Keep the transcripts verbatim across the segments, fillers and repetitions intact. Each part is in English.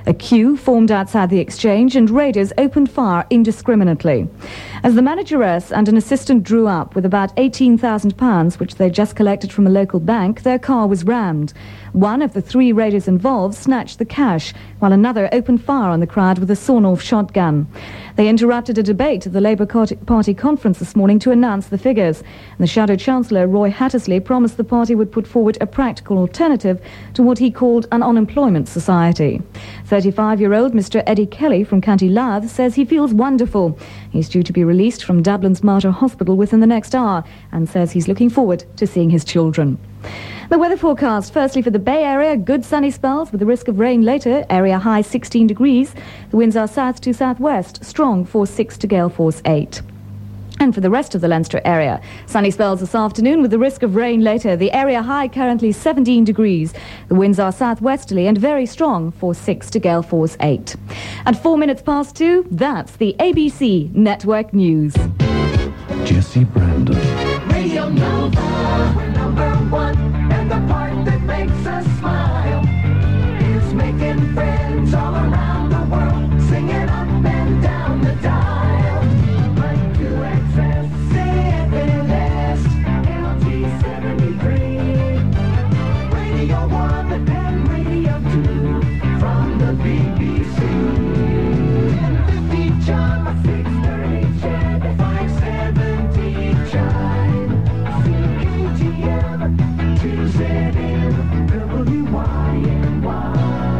A queue formed outside the exchange and raiders opened fire indiscriminately. As the manageress and an assistant drew up with about eighteen thousand pounds, which they just collected from a local bank, their car was rammed. One of the three raiders involved snatched the cash, while another opened fire on the crowd with a sawn-off shotgun. They interrupted a debate at the Labour Party conference this morning to announce the figures. And the Shadow Chancellor, Roy Hattersley, promised the party would put forward a practical alternative to what he called an unemployment society. thirty-five-year-old Mister Eddie Kelly from County Louth says he feels wonderful. He's due to be released from Dublin's Mater Hospital within the next hour and says he's looking forward to seeing his children. The weather forecast, firstly for the Bay Area, good sunny spells with the risk of rain later, area high sixteen degrees. The winds are south to southwest, strong force six to gale force eight. And for the rest of the Leinster area, sunny spells this afternoon with the risk of rain later. The area high currently seventeen degrees. The winds are southwesterly and very strong, force six to gale force eight. At four minutes past two, that's the A B C Network News. Jesse Brandon. Radio Nova, we're number one, and the part that makes us smile is making friends all around the world, singing up and down the dial. Like two X S, seven S, L G seventy-three, Radio one and Radio two, from the B B C. ten fifty John, six thirty Chad, five seventy Chime, C K G M, two Z M, W Y N Y,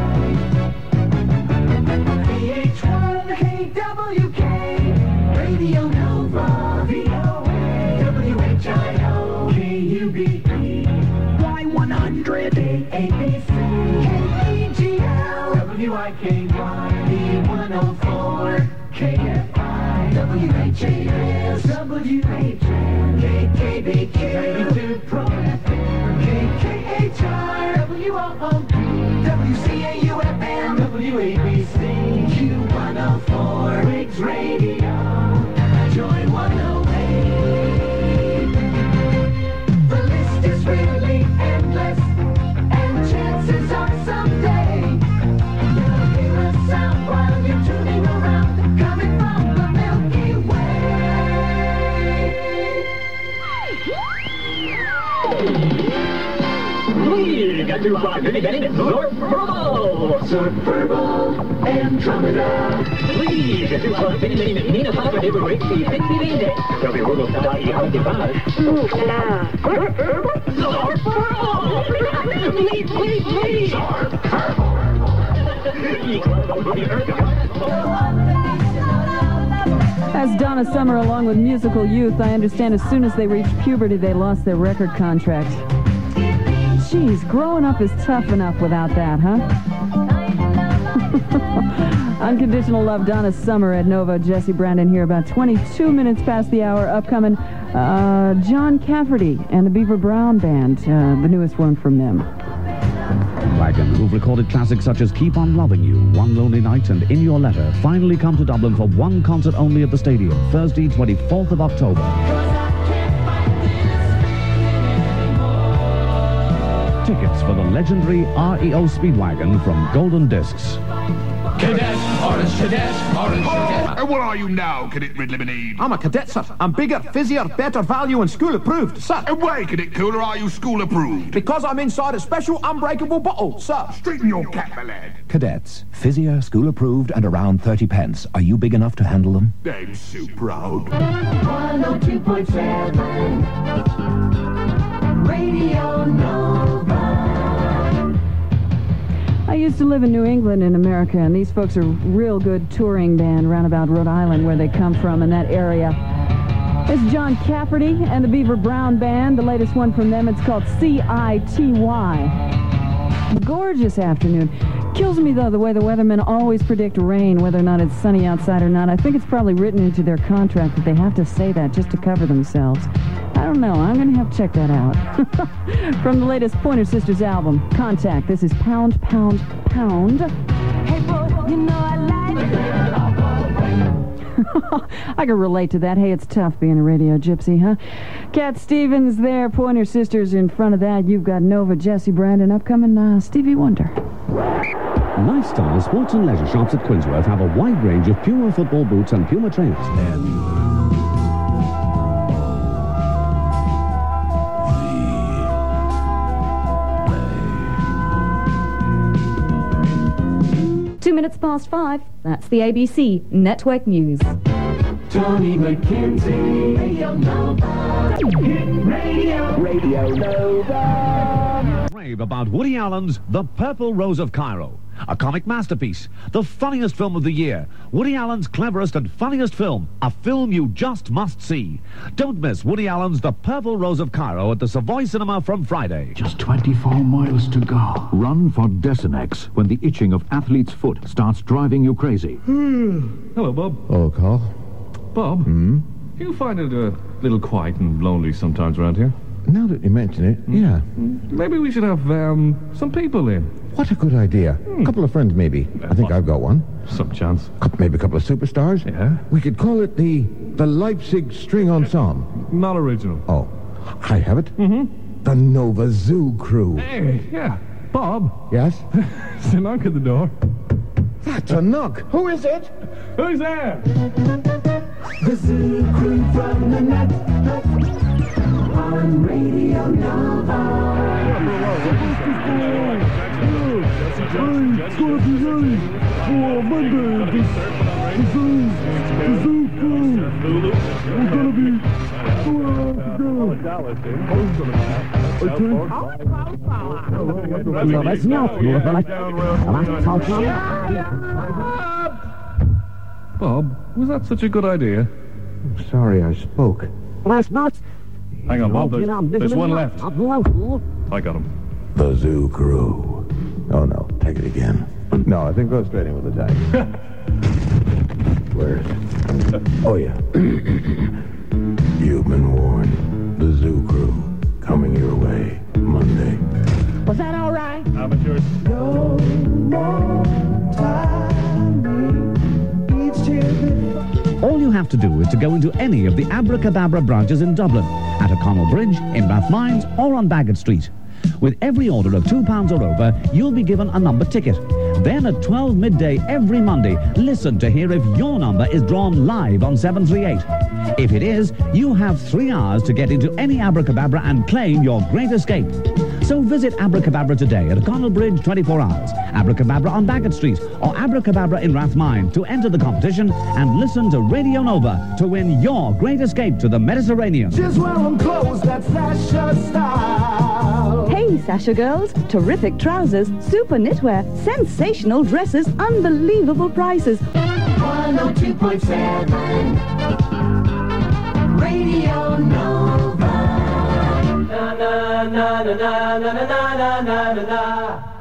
V H one, K W K, Radio Nova, V O A, W H I O, K U B E, Y one hundred, A B C, K E G L, W I K Y, B one oh four, K F I, W H A S, W H N, K K B Q, ninety-two Pro F M, K K H R, W O O P, W C A U F M, W A B C, Q one oh four, Riggs Radio, Joy one oh eight. The list is really endless, and chances are someday you'll hear a sound while you're tuning around, coming from the Milky Way. We got to rock Vinny Benny North Purple. Superbowl, Andromeda. Please get to rock Vinny Benny Nina Papa de Rixie Pixie Linde. Toby Ruggles Dai Hunty Ooh la North Purple. Please, please, please. North Purple. As Donna Summer, along with Musical Youth, I understand as soon as they reached puberty, they lost their record contract. Jeez, growing up is tough enough without that, huh? Unconditional Love, Donna Summer at Nova. Jesse Brandon here, about twenty-two minutes past the hour. Upcoming, uh, John Cafferty and the Beaver Brown Band, uh, the newest one from them. Wagon, who've recorded classics such as Keep On Loving You, One Lonely Night, and In Your Letter, finally come to Dublin for one concert only at the stadium, Thursday, twenty-fourth of October. Tickets for the legendary R E O Speedwagon from Golden Discs. Cadet, orange cadet, orange cadet. And what are you now, Cadet Red Lemonade? I'm a cadet, sir. I'm bigger, fizzier, better value and school approved, sir. And why, Cadet Cooler, are you school approved? Because I'm inside a special unbreakable bottle, sir. Straighten your cap, my lad. Cadets, fizzier, school approved, and around thirty pence. Are you big enough to handle them? I'm so proud. one oh two point seven Radio Nova. I used to live in New England in America, and these folks are a real good touring band round about Rhode Island, where they come from in that area. It's John Cafferty and the Beaver Brown Band. The latest one from them, it's called C I T Y. Gorgeous afternoon. Kills me, though, the way the weathermen always predict rain, whether or not it's sunny outside or not. I think it's probably written into their contract that they have to say that just to cover themselves. I don't know. I'm going to have to check that out. From the latest Pointer Sisters album, Contact, this is Pound, Pound, Pound. Hey, boy, you know I like it. I can relate to that. Hey, it's tough being a radio gypsy, huh? Cat Stevens there, Pointer Sisters in front of that. You've got Nova, Jesse Brandon, upcoming uh, Stevie Wonder. Lifestyle Sports and Leisure Shops at Quinsworth have a wide range of Puma football boots and Puma trainers. Two minutes past five. That's the A B C Network News. Tony McKenzie, Radio Nova. Hit radio, Radio Nova. Rave about Woody Allen's The Purple Rose of Cairo, a comic masterpiece, the funniest film of the year, Woody Allen's cleverest and funniest film, a film you just must see. Don't miss Woody Allen's The Purple Rose of Cairo at the Savoy Cinema from Friday. Just twenty-four miles to go. Run for Desinex when the itching of athlete's foot starts driving you crazy. Hello, Bob. Oh, Carl. Bob, Hmm? do you find it a little quiet and lonely sometimes around here? Now that you mention it, yeah. Maybe we should have um, some people in. What a good idea. A couple of friends, maybe. I think I've got one. Some chance. Couple, maybe a couple of superstars. Yeah? We could call it the the Leipzig String Ensemble. Not original. Oh, I have it. Mm-hmm. The Nova Zoo Crew. Hey, yeah. Bob. Yes? There's a knock at the door. That's a knock. Who is it? Who's there? The Zoo Crew from the net. On Radio Nova. It's gonna be ready for Monday. The, the zoo, the zoo crew. We're gonna be Bob, was that such a good idea? I'm sorry I spoke. Last night. Hang on, Bob. There's, there's one left. I got him. The Zoo Crew. Oh, no. Take it again. No, I think go straight in with the tag. Where is it? Oh, yeah. You've been warned. The Zoo Crew. Coming your way. Monday. Was that all right? Amateurs. No more time. Each year. All you have to do is to go into any of the Abracadabra branches in Dublin, at O'Connell Bridge, in Rathmines, or on Bagot Street. With every order of two pounds or over, you'll be given a number ticket. Then at twelve midday every Monday, listen to hear if your number is drawn live on seven three eight. If it is, you have three hours to get into any Abracadabra and claim your great escape. So visit Abracadabra today at O'Connell Bridge twenty-four hours, Abracadabra on Bagot Street, or Abracadabra in Rathmine to enter the competition and listen to Radio Nova to win your great escape to the Mediterranean. Just wear them clothes, that's Sasha style. Hey, Sasha girls. Terrific trousers, super knitwear, sensational dresses, unbelievable prices. one oh two point seven Radio Nova. Na na na na na na na na na na.